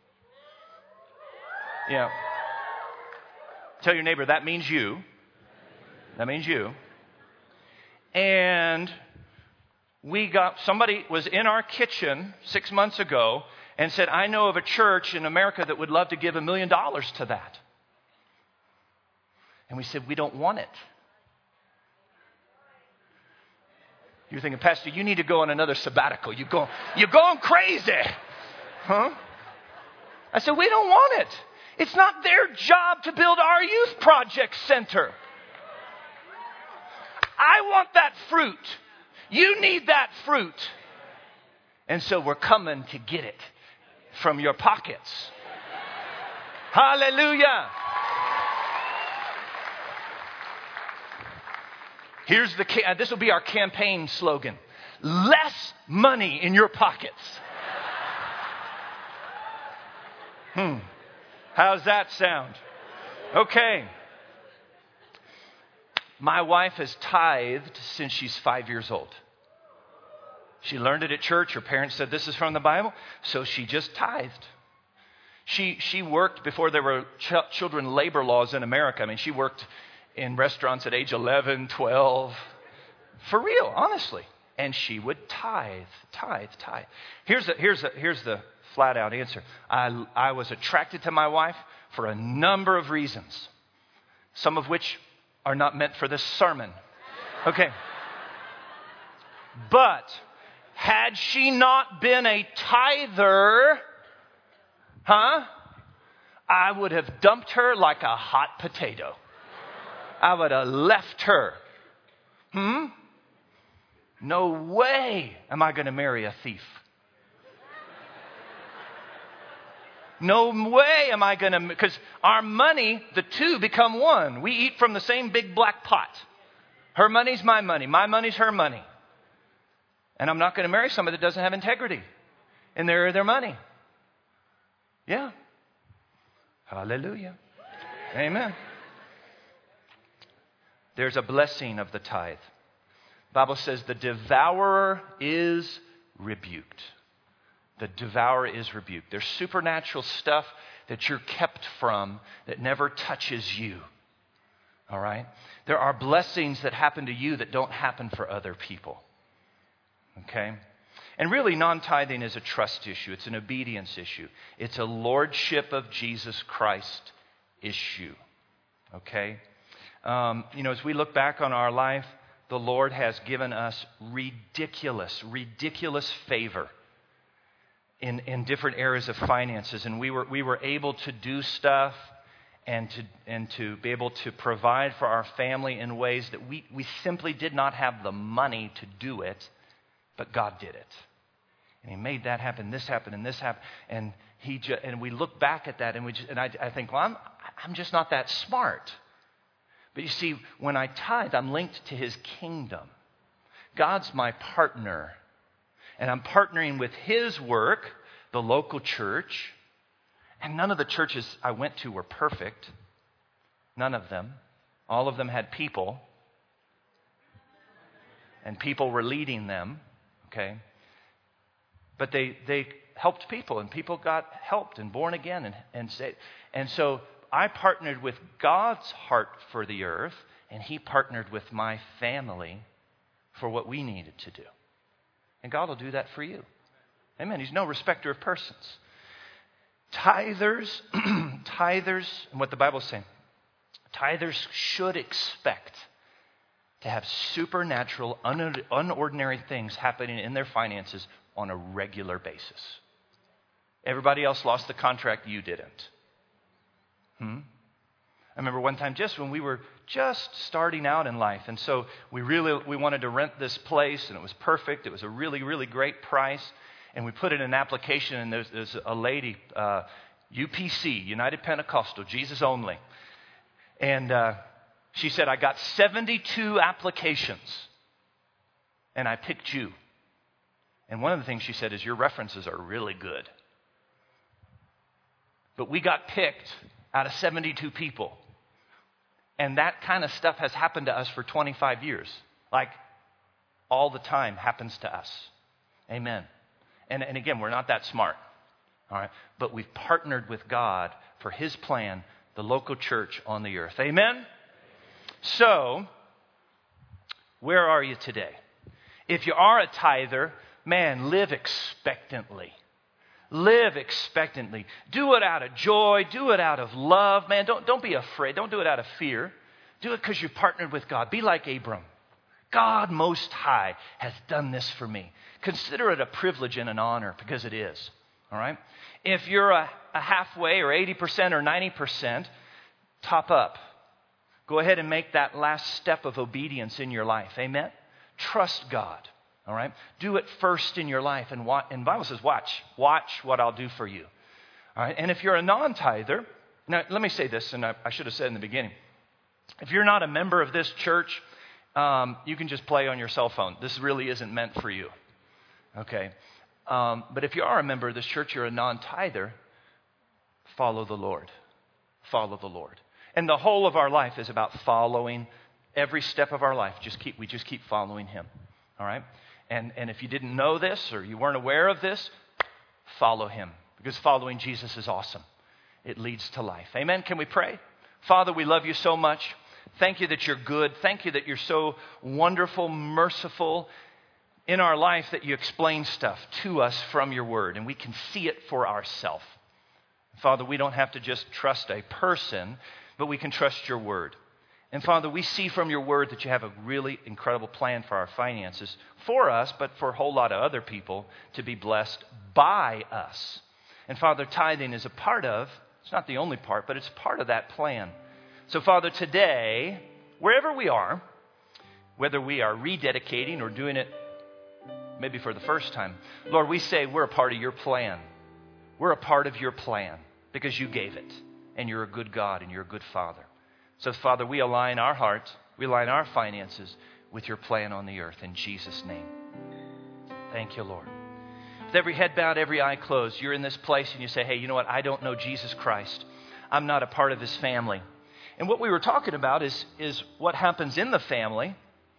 Yeah. Tell your neighbor, that means you. That means you. And somebody was in our kitchen 6 months ago and said, I know of a church in America that would love to give $1 million to that. And we said, we don't want it. You're thinking, Pastor, you need to go on another sabbatical. You're going crazy. Huh? I said, we don't want it. It's not their job to build our youth project center. I want that fruit. You need that fruit. And so we're coming to get it from your pockets. Hallelujah. This will be our campaign slogan. Less money in your pockets. How's that sound? Okay. My wife has tithed since she's 5 years old. She learned it at church. Her parents said this is from the Bible. So she just tithed. She worked before there were children labor laws in America. I mean, she worked in restaurants at age 11, 12. For real, honestly. And she would tithe. Here's the flat out answer. I was attracted to my wife for a number of reasons. Some of which are not meant for this sermon. Okay. But had she not been a tither, I would have dumped her like a hot potato. I would have left her. No way am I going to marry a thief. No way am I going to, because our money, the two become one. We eat from the same big black pot. Her money's my money's her money. And I'm not going to marry somebody that doesn't have integrity in their money. Yeah. Hallelujah. Amen. There's a blessing of the tithe. The Bible says the devourer is rebuked. The devourer is rebuked. There's supernatural stuff that you're kept from that never touches you. All right? There are blessings that happen to you that don't happen for other people. Okay? And really, non-tithing is a trust issue. It's an obedience issue. It's a lordship of Jesus Christ issue. Okay? As we look back on our life, the Lord has given us ridiculous favor in different areas of finances. And we were able to do stuff and to be able to provide for our family in ways that we simply did not have the money to do it, but God did it. And He made that happen, this happen, and this happen. And and we look back at that, and I think, well, I'm just not that smart. But you see, when I tithe, I'm linked to His kingdom. God's my partner. And I'm partnering with His work, the local church. And none of the churches I went to were perfect. None of them. All of them had people. And people were leading them. Okay? But they helped people, and people got helped and born again and saved. And so I partnered with God's heart for the earth, and He partnered with my family for what we needed to do. And God will do that for you. Amen. He's no respecter of persons. Tithers, and what the Bible's saying, tithers should expect to have supernatural, unordinary things happening in their finances on a regular basis. Everybody else lost the contract, you didn't. I remember one time just when we were just starting out in life, and so we wanted to rent this place, and it was perfect. It was a really, really great price, and we put in an application, and there's a lady, UPC, United Pentecostal, Jesus Only, and she said, I got 72 applications, and I picked you. And one of the things she said is, your references are really good. But we got picked out of 72 people. And that kind of stuff has happened to us for 25 years. Like, all the time happens to us. Amen. And again, we're not that smart. All right? But we've partnered with God for His plan, the local church on the earth. Amen? So, where are you today? If you are a tither, man, live expectantly. Live expectantly. Do it out of joy. Do it out of love. Man, don't be afraid. Don't do it out of fear. Do it because you've partnered with God. Be like Abram. God Most High has done this for me. Consider it a privilege and an honor, because it is. All right? If you're a halfway or 80% or 90%, top up. Go ahead and make that last step of obedience in your life. Amen? Trust God. All right? Do it first in your life. And the Bible says, watch what I'll do for you. All right? And if you're a non-tither, now let me say this, and I should have said in the beginning. If you're not a member of this church, you can just play on your cell phone. This really isn't meant for you. Okay? But if you are a member of this church, you're a non-tither, follow the Lord. Follow the Lord. And the whole of our life is about following every step of our life. We just keep following Him. All right? And if you didn't know this or you weren't aware of this, follow Him. Because following Jesus is awesome. It leads to life. Amen? Can we pray? Father, we love You so much. Thank You that You're good. Thank You that You're so wonderful, merciful in our life, that You explain stuff to us from Your word, and we can see it for ourselves. Father, we don't have to just trust a person, but we can trust Your word. And Father, we see from Your word that You have a really incredible plan for our finances, for us, but for a whole lot of other people to be blessed by us. And Father, tithing is a part of, it's not the only part, but it's part of that plan. So Father, today, wherever we are, whether we are rededicating or doing it maybe for the first time, Lord, we say we're a part of Your plan. We're a part of Your plan because You gave it. And You're a good God and You're a good Father. So, Father, we align our hearts, we align our finances with Your plan on the earth in Jesus' name. Thank You, Lord. With every head bowed, every eye closed, you're in this place and you say, hey, you know what? I don't know Jesus Christ. I'm not a part of His family. And what we were talking about is what happens in the family.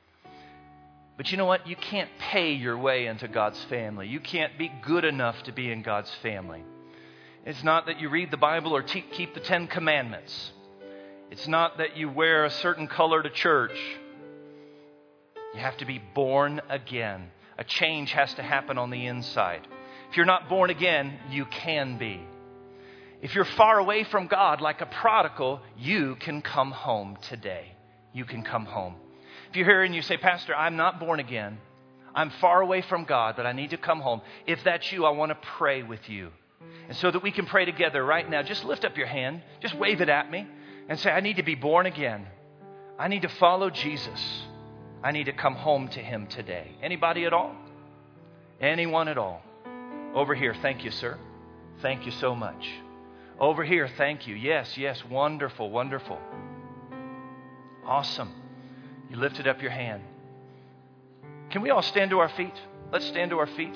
But you know what? You can't pay your way into God's family. You can't be good enough to be in God's family. It's not that you read the Bible or keep the 10 Commandments. It's not that you wear a certain color to church. You have to be born again. A change has to happen on the inside. If you're not born again, you can be. If you're far away from God like a prodigal, you can come home today. You can come home. If you're here and you say, Pastor, I'm not born again. I'm far away from God, but I need to come home. If that's you, I want to pray with you. And so that we can pray together right now, just lift up your hand. Just wave it at me and say, I need to be born again. I need to follow Jesus. I need to come home to Him today. Anybody at all? Anyone at all? Over here, thank you, sir. Thank you so much. Over here, thank you. Yes, yes, wonderful, wonderful. Awesome. You lifted up your hand. Can we all stand to our feet? Let's stand to our feet.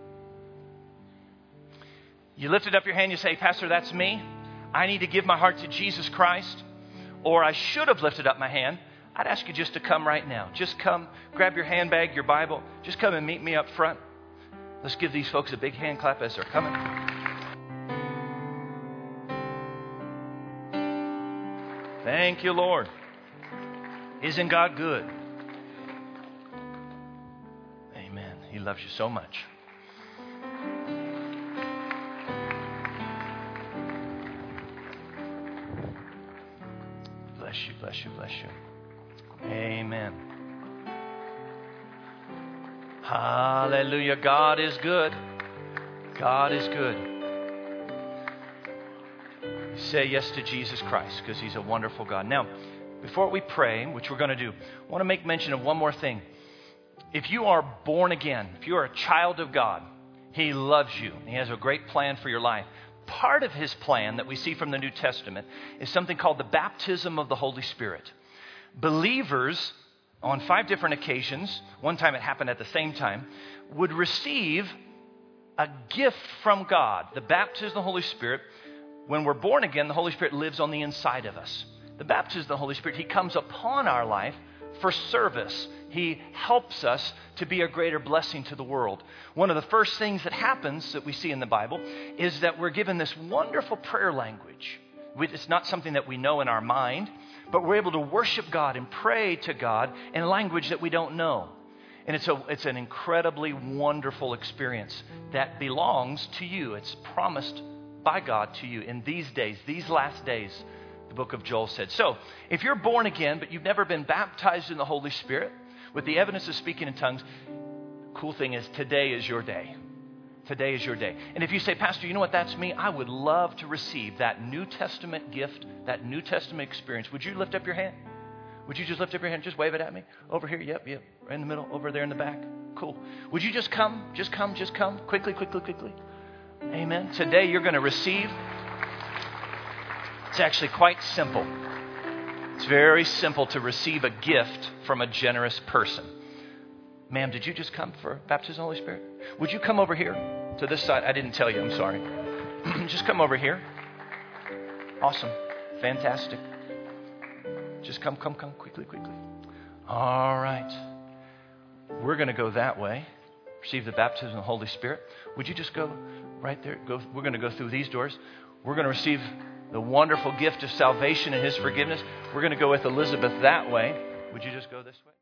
You lifted up your hand, you say, Pastor, that's me. I need to give my heart to Jesus Christ. Or I should have lifted up my hand. I'd ask you just to come right now. Just come, grab your handbag, your Bible. Just come and meet me up front. Let's give these folks a big hand clap as they're coming. Thank you, Lord. Isn't God good? Amen. He loves you so much. Bless you, bless you, bless you. Amen. Hallelujah. God is good. God is good. Say yes to Jesus Christ because He's a wonderful God. Now, before we pray, which we're going to do, I want to make mention of one more thing. If you are born again, if you are a child of God, He loves you. He has a great plan for your life. Part of His plan that we see from the New Testament is something called the baptism of the Holy Spirit. Believers, on 5 different occasions, one time it happened at the same time, would receive a gift from God, the baptism of the Holy Spirit. When we're born again, the Holy Spirit lives on the inside of us. The baptism of the Holy Spirit, He comes upon our life for service. He helps us to be a greater blessing to the world. One of the first things that happens that we see in the Bible is that we're given this wonderful prayer language. It's not something that we know in our mind, but we're able to worship God and pray to God in a language that we don't know. And it's an incredibly wonderful experience that belongs to you. It's promised by God to you in these days, these last days, the book of Joel said. So, if you're born again, but you've never been baptized in the Holy Spirit with the evidence of speaking in tongues, cool thing is today is your day. Today is your day. And if you say, Pastor, you know what, that's me. I would love to receive that New Testament gift, that New Testament experience. Would you lift up your hand? Would you just lift up your hand? Just wave it at me. Over here. Yep. Right in the middle. Over there in the back. Cool. Would you just come? Just come. Just come. Quickly. Amen. Today you're going to receive. It's actually quite simple. It's very simple to receive a gift from a generous person. Ma'am, did you just come for baptism of the Holy Spirit? Would you come over here to this side? I didn't tell you. I'm sorry. Just come over here. Awesome. Fantastic. Just come quickly. All right. We're going to go that way. Receive the baptism of the Holy Spirit. Would you just go right there? We're going to go through these doors. We're going to receive the wonderful gift of salvation and His forgiveness. We're going to go with Elizabeth that way. Would you just go this way?